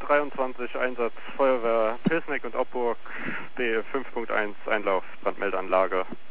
23, Einsatz Feuerwehr Pilsneck und Opburg, B 5.1 Einlauf, Brandmeldeanlage.